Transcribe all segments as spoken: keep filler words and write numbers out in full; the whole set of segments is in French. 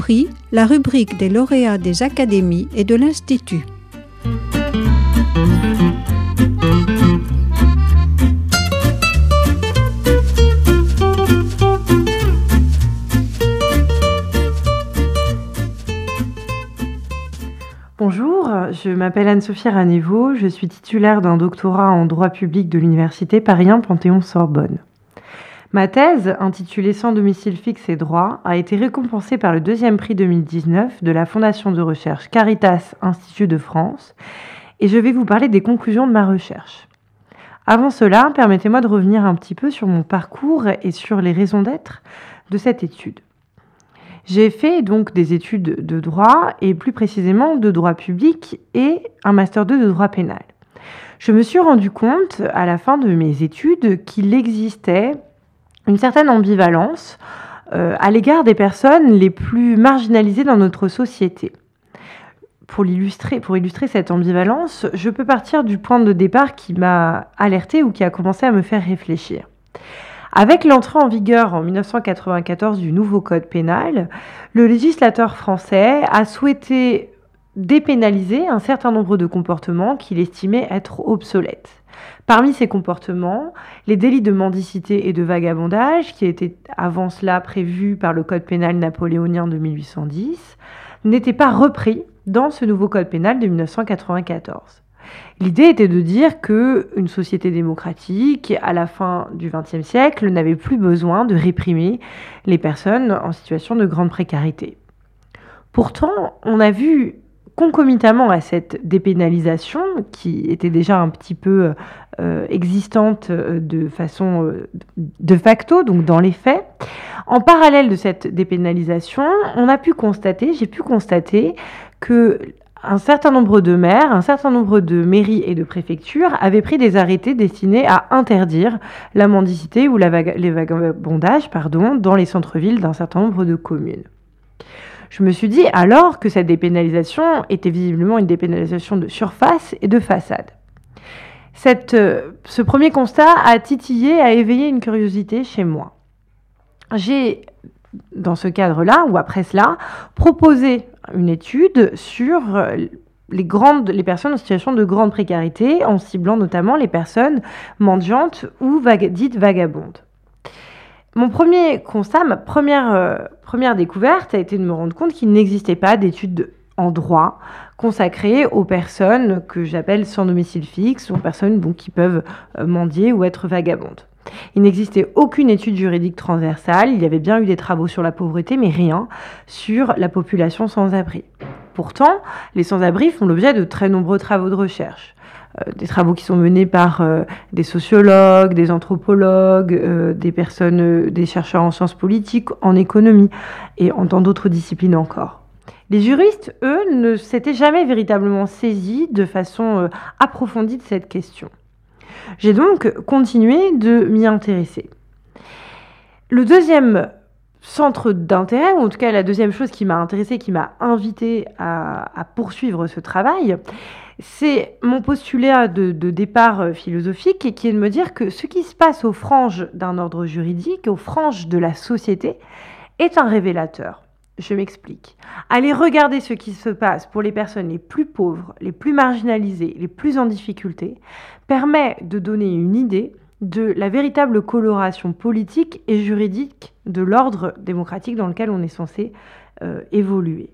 Prix, la rubrique des lauréats des académies et de l'Institut. Bonjour, je m'appelle Anne-Sophie Ranévo, je suis titulaire d'un doctorat en droit public de l'Université Paris un Panthéon-Sorbonne. Ma thèse, intitulée Sans domicile fixe et droit, a été récompensée par le deuxième prix deux mille dix-neuf de la Fondation de recherche Caritas Institut de France et je vais vous parler des conclusions de ma recherche. Avant cela, permettez-moi de revenir un petit peu sur mon parcours et sur les raisons d'être de cette étude. J'ai fait donc des études de droit et plus précisément de droit public et un master deux de droit pénal. Je me suis rendu compte à la fin de mes études qu'il existait une certaine ambivalence euh, à l'égard des personnes les plus marginalisées dans notre société. Pour l'illustrer, pour illustrer cette ambivalence, je peux partir du point de départ qui m'a alertée ou qui a commencé à me faire réfléchir. Avec l'entrée en vigueur en dix-neuf cent quatre-vingt-quatorze du nouveau code pénal, le législateur français a souhaité dépénaliser un certain nombre de comportements qu'il estimait être obsolètes. Parmi ces comportements, les délits de mendicité et de vagabondage, qui étaient avant cela prévus par le code pénal napoléonien de mille huit cent dix, n'étaient pas repris dans ce nouveau code pénal de dix-neuf cent quatre-vingt-quatorze. L'idée était de dire qu'une société démocratique, à la fin du vingtième siècle, n'avait plus besoin de réprimer les personnes en situation de grande précarité. Pourtant, on a vu concomitamment à cette dépénalisation, qui était déjà un petit peu euh, existante de façon euh, de facto, donc dans les faits, en parallèle de cette dépénalisation, on a pu constater, j'ai pu constater que un certain nombre de maires, un certain nombre de mairies et de préfectures avaient pris des arrêtés destinés à interdire la mendicité ou la vaga- les vagabondages pardon, dans les centres-villes d'un certain nombre de communes. Je me suis dit alors que cette dépénalisation était visiblement une dépénalisation de surface et de façade. Cette, euh, ce premier constat a titillé, a éveillé une curiosité chez moi. J'ai, dans ce cadre-là, ou après cela, proposé une étude sur les, grandes, les personnes en situation de grande précarité, en ciblant notamment les personnes mendiantes ou vaga- dites vagabondes. Mon premier constat, ma première, euh, première découverte a été de me rendre compte qu'il n'existait pas d'études en droit consacrées aux personnes que j'appelle sans domicile fixe, aux personnes donc, qui peuvent euh, mendier ou être vagabondes. Il n'existait aucune étude juridique transversale, il y avait bien eu des travaux sur la pauvreté, mais rien sur la population sans-abri. Pourtant, les sans-abri font l'objet de très nombreux travaux de recherche. Euh, des travaux qui sont menés par euh, des sociologues, des anthropologues, euh, des personnes, euh, des chercheurs en sciences politiques, en économie et en tant d'autres disciplines encore. Les juristes, eux, ne s'étaient jamais véritablement saisis de façon euh, approfondie de cette question. J'ai donc continué de m'y intéresser. Le deuxième centre d'intérêt, ou en tout cas la deuxième chose qui m'a intéressée, qui m'a invitée à, à poursuivre ce travail, c'est mon postulat de, de départ philosophique qui est de me dire que ce qui se passe aux franges d'un ordre juridique, aux franges de la société, est un révélateur. Je m'explique. Allez regarder ce qui se passe pour les personnes les plus pauvres, les plus marginalisées, les plus en difficulté, permet de donner une idée de la véritable coloration politique et juridique de l'ordre démocratique dans lequel on est censé euh, évoluer.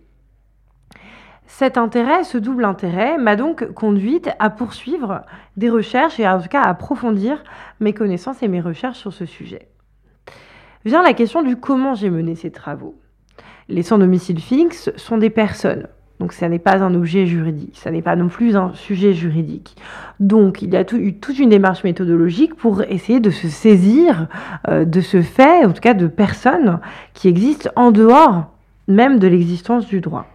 Cet intérêt, ce double intérêt, m'a donc conduite à poursuivre des recherches et en tout cas à approfondir mes connaissances et mes recherches sur ce sujet. Vient la question du comment j'ai mené ces travaux. Les sans domicile fixe sont des personnes, donc ça n'est pas un objet juridique, ça n'est pas non plus un sujet juridique. Donc il y a tout, eu toute une démarche méthodologique pour essayer de se saisir euh, de ce fait, en tout cas de personnes qui existent en dehors même de l'existence du droit.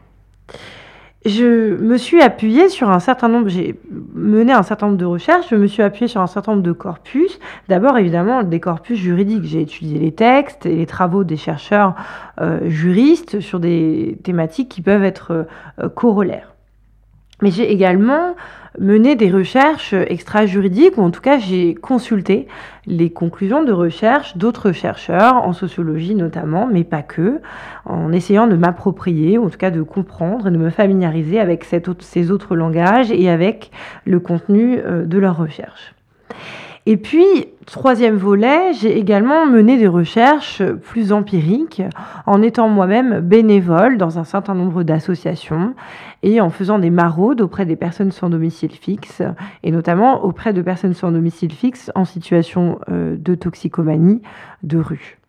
Je me suis appuyée sur un certain nombre, j'ai mené un certain nombre de recherches, je me suis appuyée sur un certain nombre de corpus. D'abord, évidemment, des corpus juridiques. J'ai étudié les textes et les travaux des chercheurs euh, juristes sur des thématiques qui peuvent être euh, corollaires. Mais j'ai également mené des recherches extra-juridiques, ou en tout cas j'ai consulté les conclusions de recherche d'autres chercheurs, en sociologie notamment, mais pas que, en essayant de m'approprier, ou en tout cas de comprendre et de me familiariser avec cette autre, ces autres langages et avec le contenu euh, de leurs recherches. Et puis, troisième volet, j'ai également mené des recherches plus empiriques en étant moi-même bénévole dans un certain nombre d'associations et en faisant des maraudes auprès des personnes sans domicile fixe et notamment auprès de personnes sans domicile fixe en situation euh, de toxicomanie de rue.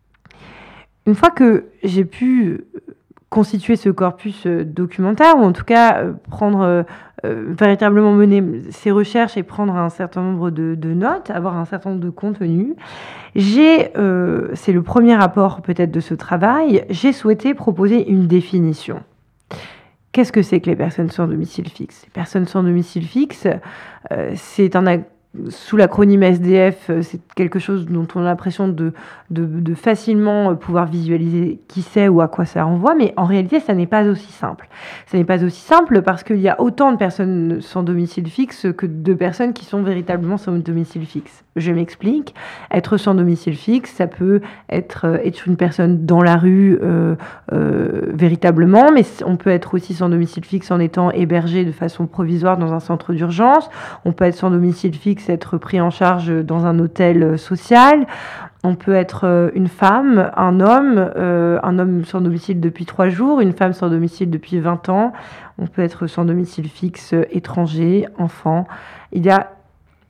Une fois que j'ai pu constituer ce corpus documentaire, ou en tout cas euh, prendre euh, euh, véritablement mener ces recherches et prendre un certain nombre de, de notes, avoir un certain nombre de contenus, j'ai, euh, c'est le premier rapport peut-être de ce travail, j'ai souhaité proposer une définition. Qu'est-ce que c'est que les personnes sans domicile fixe ? Les personnes sans domicile fixe, euh, c'est un sous l'acronyme S D F, c'est quelque chose dont on a l'impression de, de, de facilement pouvoir visualiser qui c'est ou à quoi ça renvoie, mais en réalité, ça n'est pas aussi simple. Ça n'est pas aussi simple parce qu'il y a autant de personnes sans domicile fixe que de personnes qui sont véritablement sans domicile fixe. Je m'explique. Être sans domicile fixe, ça peut être, être une personne dans la rue euh, euh, véritablement, mais on peut être aussi sans domicile fixe en étant hébergé de façon provisoire dans un centre d'urgence. On peut être sans domicile fixe, être pris en charge dans un hôtel social. On peut être une femme, un homme, euh, un homme sans domicile depuis trois jours, une femme sans domicile depuis vingt ans. On peut être sans domicile fixe, étranger, enfant. Il y a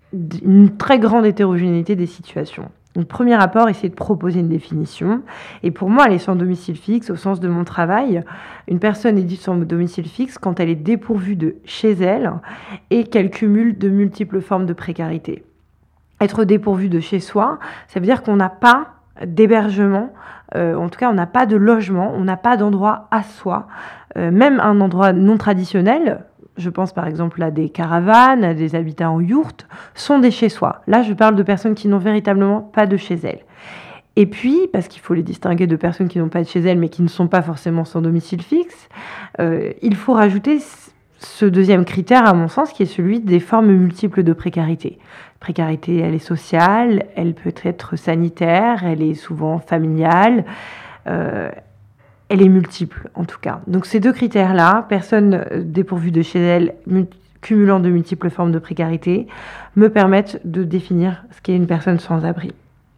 une très grande hétérogénéité des situations. Donc, premier rapport, essayer de proposer une définition. Et pour moi, elle est sans domicile fixe, au sens de mon travail. Une personne est dite sans domicile fixe quand elle est dépourvue de chez elle et qu'elle cumule de multiples formes de précarité. Être dépourvu de chez soi, ça veut dire qu'on n'a pas d'hébergement, euh, en tout cas on n'a pas de logement, on n'a pas d'endroit à soi, euh, même un endroit non traditionnel. Je pense par exemple à des caravanes, à des habitats en yourte, sont des chez-soi. Là, je parle de personnes qui n'ont véritablement pas de chez elles. Et puis, parce qu'il faut les distinguer de personnes qui n'ont pas de chez elles, mais qui ne sont pas forcément sans domicile fixe, euh, il faut rajouter ce deuxième critère, à mon sens, qui est celui des formes multiples de précarité. Précarité, elle est sociale, elle peut être sanitaire, elle est souvent familiale, euh, elle est multiple, en tout cas. Donc ces deux critères-là, personnes dépourvues de chez elles, cumulant de multiples formes de précarité, me permettent de définir ce qu'est une personne sans abri.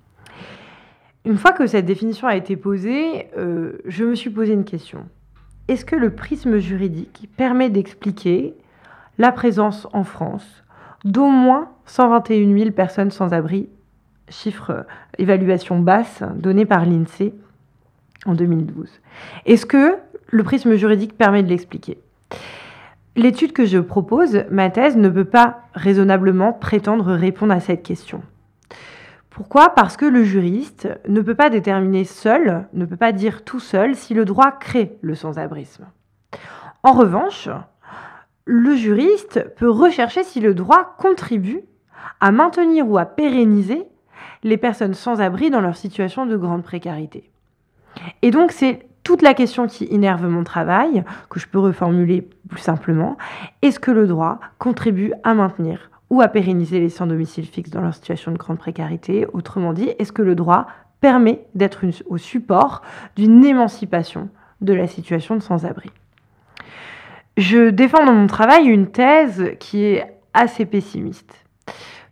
Une fois que cette définition a été posée, euh, je me suis posé une question. Est-ce que le prisme juridique permet d'expliquer la présence en France d'au moins cent vingt et une mille personnes sans abri, chiffre euh, évaluation basse donnée par l'INSEE en deux mille douze. Est-ce que le prisme juridique permet de l'expliquer ? L'étude que je propose, ma thèse, ne peut pas raisonnablement prétendre répondre à cette question. Pourquoi ? Parce que le juriste ne peut pas déterminer seul, ne peut pas dire tout seul si le droit crée le sans-abrisme. En revanche, le juriste peut rechercher si le droit contribue à maintenir ou à pérenniser les personnes sans abri dans leur situation de grande précarité. Et donc, c'est toute la question qui innerve mon travail, que je peux reformuler plus simplement. Est-ce que le droit contribue à maintenir ou à pérenniser les sans domicile fixe dans leur situation de grande précarité ? Autrement dit, est-ce que le droit permet d'être une, au support d'une émancipation de la situation de sans-abri ? Je défends dans mon travail une thèse qui est assez pessimiste. Pourquoi ?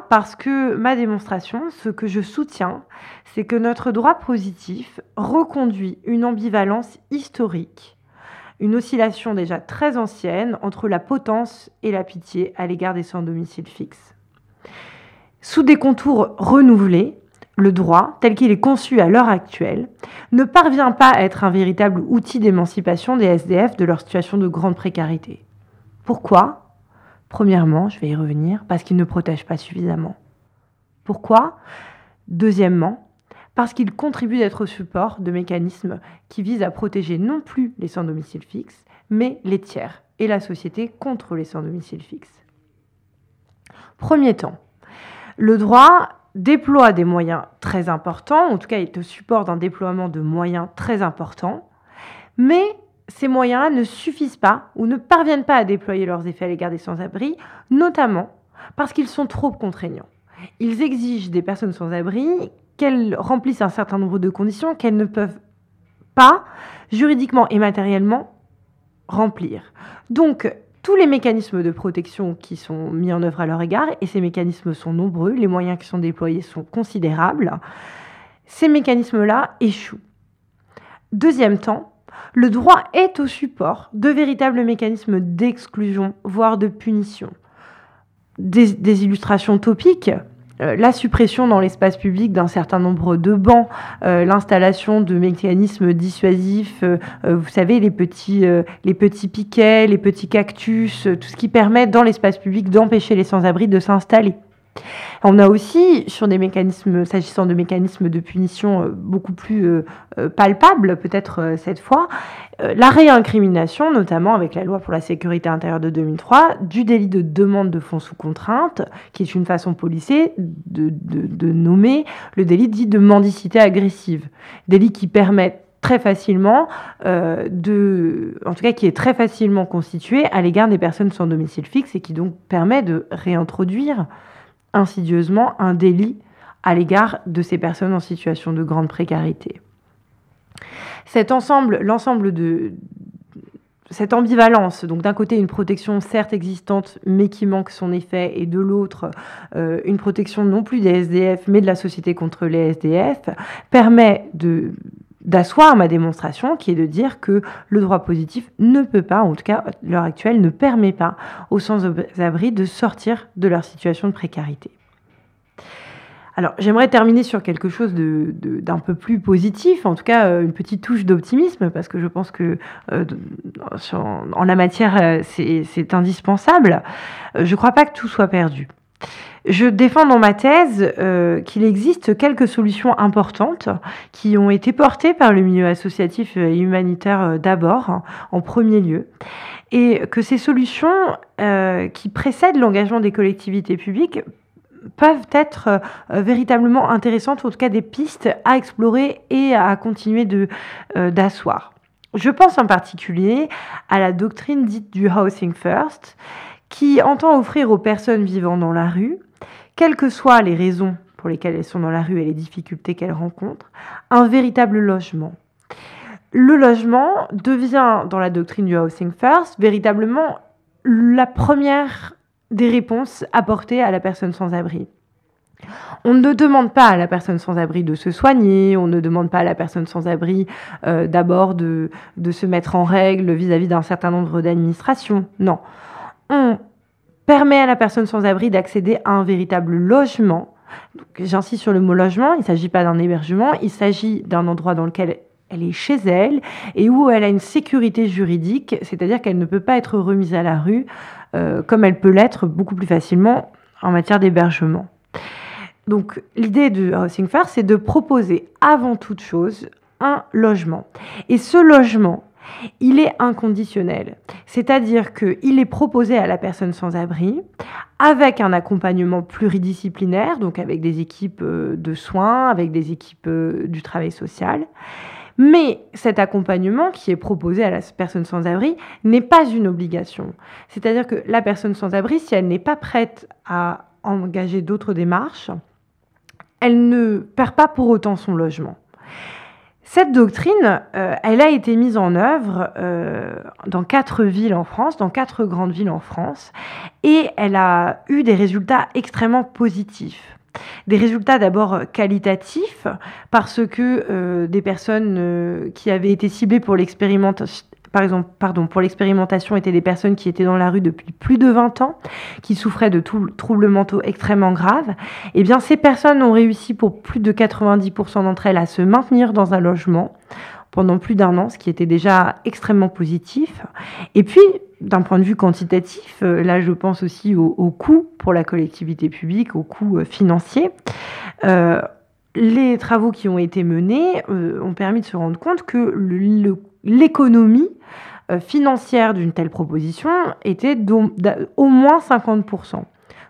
Parce que ma démonstration, ce que je soutiens, c'est que notre droit positif reconduit une ambivalence historique, une oscillation déjà très ancienne entre la potence et la pitié à l'égard des sans domicile fixe. Sous des contours renouvelés, le droit, tel qu'il est conçu à l'heure actuelle, ne parvient pas à être un véritable outil d'émancipation des S D F de leur situation de grande précarité. Pourquoi ? Premièrement, je vais y revenir, parce qu'il ne protège pas suffisamment. Pourquoi ? Deuxièmement, parce qu'il contribue d'être au support de mécanismes qui visent à protéger non plus les sans domicile fixe, mais les tiers et la société contre les sans domicile fixe. Premier temps, le droit déploie des moyens très importants, en tout cas il est au support d'un déploiement de moyens très importants, mais ces moyens-là ne suffisent pas ou ne parviennent pas à déployer leurs effets à l'égard des sans-abri, notamment parce qu'ils sont trop contraignants. Ils exigent des personnes sans-abri qu'elles remplissent un certain nombre de conditions qu'elles ne peuvent pas, juridiquement et matériellement, remplir. Donc, tous les mécanismes de protection qui sont mis en œuvre à leur égard, et ces mécanismes sont nombreux, les moyens qui sont déployés sont considérables, ces mécanismes-là échouent. Deuxième temps, le droit est au support de véritables mécanismes d'exclusion, voire de punition. Des, des illustrations topiques, euh, la suppression dans l'espace public d'un certain nombre de bancs, euh, l'installation de mécanismes dissuasifs, euh, euh, vous savez, les petits, euh, les petits piquets, les petits cactus, euh, tout ce qui permet dans l'espace public d'empêcher les sans-abri de s'installer. On a aussi, sur des mécanismes, s'agissant de mécanismes de punition euh, beaucoup plus euh, euh, palpables, peut-être euh, cette fois, euh, la réincrimination, notamment avec la loi pour la sécurité intérieure de deux mille trois, du délit de demande de fonds sous contrainte, qui est une façon policée de, de, de nommer le délit dit de mendicité agressive, délit qui permet très facilement, euh, de, en tout cas qui est très facilement constitué à l'égard des personnes sans domicile fixe et qui donc permet de réintroduire insidieusement un délit à l'égard de ces personnes en situation de grande précarité. Cet ensemble, l'ensemble de cette ambivalence, donc d'un côté une protection certes existante mais qui manque son effet, et de l'autre euh, une protection non plus des S D F mais de la société contre les S D F, permet de d'asseoir ma démonstration, qui est de dire que le droit positif ne peut pas, en tout cas à l'heure actuelle, ne permet pas aux sans-abri de sortir de leur situation de précarité. Alors, j'aimerais terminer sur quelque chose de, de, d'un peu plus positif, en tout cas euh, une petite touche d'optimisme, parce que je pense que euh, sur, en la matière, euh, c'est, c'est indispensable. Euh, je ne crois pas que tout soit perdu. Je défends dans ma thèse euh, qu'il existe quelques solutions importantes qui ont été portées par le milieu associatif et humanitaire euh, d'abord, hein, en premier lieu, et que ces solutions euh, qui précèdent l'engagement des collectivités publiques peuvent être euh, véritablement intéressantes, ou en tout cas des pistes à explorer et à continuer de, euh, d'asseoir. Je pense en particulier à la doctrine dite du Housing First, qui entend offrir aux personnes vivant dans la rue, quelles que soient les raisons pour lesquelles elles sont dans la rue et les difficultés qu'elles rencontrent, un véritable logement. Le logement devient, dans la doctrine du Housing First, véritablement la première des réponses apportées à la personne sans-abri. On ne demande pas à la personne sans-abri de se soigner, on ne demande pas à la personne sans-abri euh, d'abord de, de se mettre en règle vis-à-vis d'un certain nombre d'administrations. Non. On permet à la personne sans-abri d'accéder à un véritable logement. Donc, j'insiste sur le mot logement, il ne s'agit pas d'un hébergement, il s'agit d'un endroit dans lequel elle est chez elle et où elle a une sécurité juridique, c'est-à-dire qu'elle ne peut pas être remise à la rue euh, comme elle peut l'être beaucoup plus facilement en matière d'hébergement. Donc l'idée de Housing First, c'est de proposer avant toute chose un logement. Et ce logement, il est inconditionnel, c'est-à-dire qu'il est proposé à la personne sans-abri avec un accompagnement pluridisciplinaire, donc avec des équipes de soins, avec des équipes du travail social. Mais cet accompagnement qui est proposé à la personne sans-abri n'est pas une obligation. C'est-à-dire que la personne sans-abri, si elle n'est pas prête à engager d'autres démarches, elle ne perd pas pour autant son logement. Cette doctrine, euh, elle a été mise en œuvre euh, dans quatre villes en France, dans quatre grandes villes en France, et elle a eu des résultats extrêmement positifs. Des résultats d'abord qualitatifs, parce que euh, des personnes euh, qui avaient été ciblées pour l'expérimentation, par exemple, pardon, pour l'expérimentation étaient des personnes qui étaient dans la rue depuis plus de vingt ans, qui souffraient de tout, troubles mentaux extrêmement graves. Eh bien, ces personnes ont réussi pour plus de quatre-vingt-dix pour cent d'entre elles à se maintenir dans un logement pendant plus d'un an, ce qui était déjà extrêmement positif. Et puis, d'un point de vue quantitatif, là je pense aussi au, au coût pour la collectivité publique, au coût financier. Euh, les travaux qui ont été menés euh, ont permis de se rendre compte que le, le, l'économie euh, financière d'une telle proposition était d'au, d'au moins cinquante pour cent.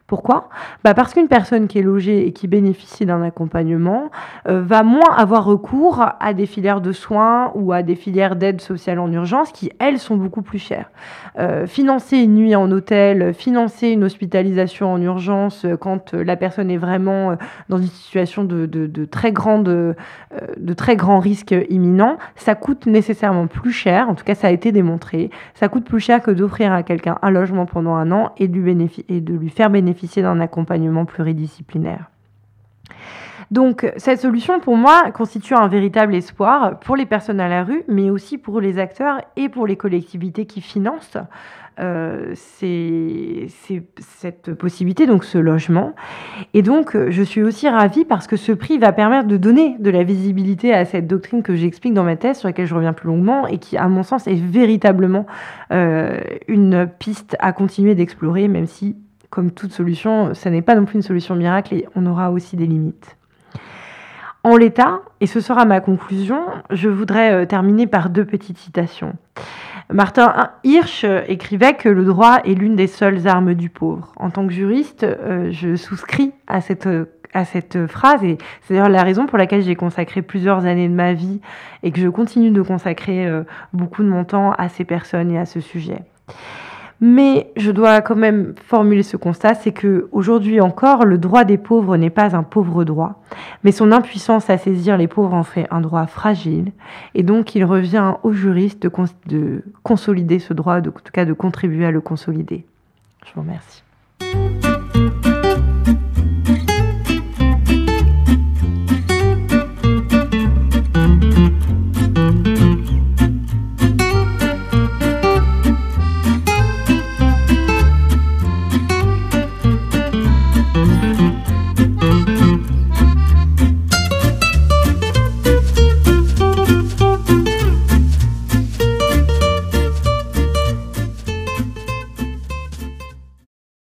Pourquoi ? Bah parce qu'une personne qui est logée et qui bénéficie d'un accompagnement euh, va moins avoir recours à des filières de soins ou à des filières d'aide sociale en urgence qui, elles, sont beaucoup plus chères. Euh, financer une nuit en hôtel, financer une hospitalisation en urgence euh, quand euh, la personne est vraiment euh, dans une situation de, de, de, très grande, euh, de très grand risque imminent, ça coûte nécessairement plus cher, en tout cas ça a été démontré, ça coûte plus cher que d'offrir à quelqu'un un logement pendant un an et de lui, bénéfic- et de lui faire bénéficier d'un accompagnement pluridisciplinaire. Donc, cette solution, pour moi, constitue un véritable espoir pour les personnes à la rue, mais aussi pour les acteurs et pour les collectivités qui financent euh, ces, ces, cette possibilité, donc ce logement. Et donc, je suis aussi ravie parce que ce prix va permettre de donner de la visibilité à cette doctrine que j'explique dans ma thèse, sur laquelle je reviens plus longuement, et qui, à mon sens, est véritablement euh, une piste à continuer d'explorer, même si, comme toute solution, ça n'est pas non plus une solution miracle et on aura aussi des limites. En l'état, et ce sera ma conclusion, je voudrais euh, terminer par deux petites citations. Martin Hirsch écrivait que le droit est l'une des seules armes du pauvre. En tant que juriste, euh, je souscris à cette, à cette phrase, et c'est d'ailleurs la raison pour laquelle j'ai consacré plusieurs années de ma vie et que je continue de consacrer euh, beaucoup de mon temps à ces personnes et à ce sujet. Mais je dois quand même formuler ce constat, c'est qu'aujourd'hui encore, le droit des pauvres n'est pas un pauvre droit, mais son impuissance à saisir les pauvres en fait un droit fragile, et donc il revient aux juristes de, cons- de consolider ce droit, de, en tout cas de contribuer à le consolider. Je vous remercie.